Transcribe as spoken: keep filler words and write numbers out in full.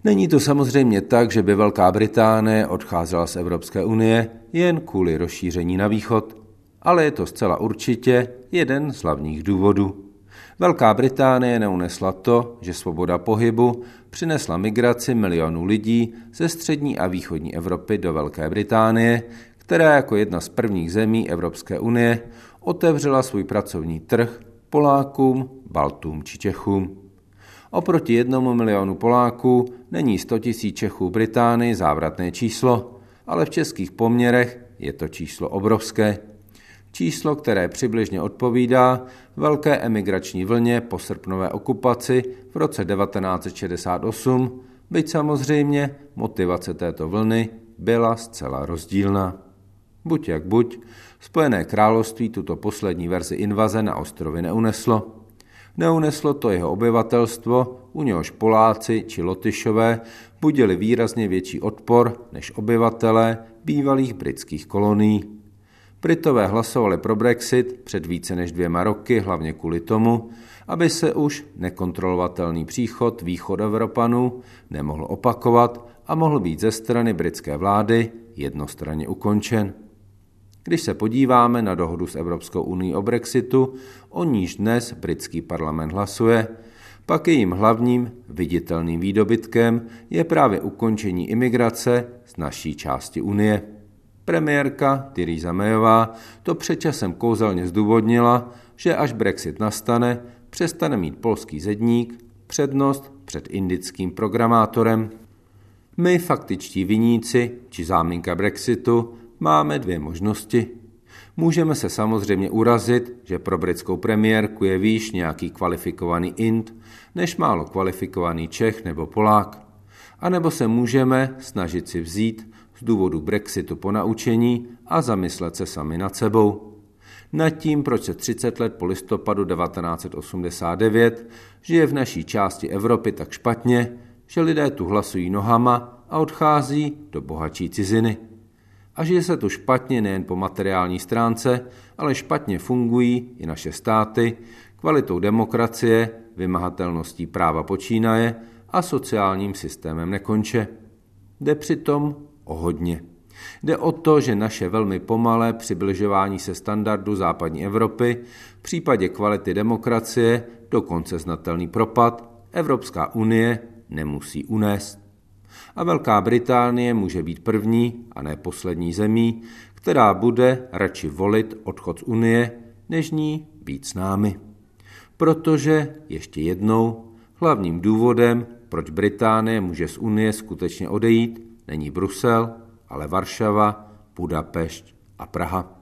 Není to samozřejmě tak, že by Velká Británie odcházela z Evropské unie jen kvůli rozšíření na východ, ale je to zcela určitě jeden z hlavních důvodů. Velká Británie neunesla to, že svoboda pohybu přinesla migraci milionů lidí ze střední a východní Evropy do Velké Británie, která jako jedna z prvních zemí Evropské unie otevřela svůj pracovní trh Polákům, Baltům či Čechům. Oproti jednomu milionu Poláků není sto tisíc Čechů v Británii závratné číslo, ale v českých poměrech je to číslo obrovské. Číslo, které přibližně odpovídá velké emigrační vlně po srpnové okupaci v roce devatenáct set šedesát osm, byť samozřejmě motivace této vlny byla zcela rozdílná. Buď jak buď, Spojené království tuto poslední verzi invaze na ostrovy neuneslo. Neuneslo to jeho obyvatelstvo, u něhož Poláci či Lotyšové budili výrazně větší odpor než obyvatelé bývalých britských kolonií. Britové hlasovali pro Brexit před více než dvěma roky hlavně kvůli tomu, aby se už nekontrolovatelný příchod východoevropanů nemohl opakovat a mohl být ze strany britské vlády jednostranně ukončen. Když se podíváme na dohodu s Evropskou unií o Brexitu, o níž dnes britský parlament hlasuje, pak jejím hlavním viditelným výdobytkem je právě ukončení imigrace z naší části Unie. Premiérka Theresa Mayová to před časem kouzelně zdůvodnila, že až Brexit nastane, přestane mít polský zedník přednost před indickým programátorem. My, faktičtí viníci či záminka Brexitu, máme dvě možnosti. Můžeme se samozřejmě urazit, že pro britskou premiérku je výš nějaký kvalifikovaný Ind, než málo kvalifikovaný Čech nebo Polák. A nebo se můžeme snažit si vzít z důvodu Brexitu ponaučení a zamyslet se sami nad sebou. Nad tím, proč se třicet let po listopadu devatenáct set osmdesát devět žije v naší části Evropy tak špatně, že lidé tu hlasují nohama a odchází do bohatší ciziny. A žije se tu špatně nejen po materiální stránce, ale špatně fungují i naše státy, kvalitou demokracie, vymahatelností práva počínaje a sociálním systémem nekonče. Jde přitom o hodně. Jde o to, že naše velmi pomalé přibližování se standardu západní Evropy, v případě kvality demokracie, dokonce znatelný propad, Evropská unie nemusí unést. A Velká Británie může být první a ne poslední zemí, která bude radši volit odchod z Unie, než ní být s námi. Protože, ještě jednou, hlavním důvodem, proč Británie může z Unie skutečně odejít, není Brusel, ale Varšava, Budapešť a Praha.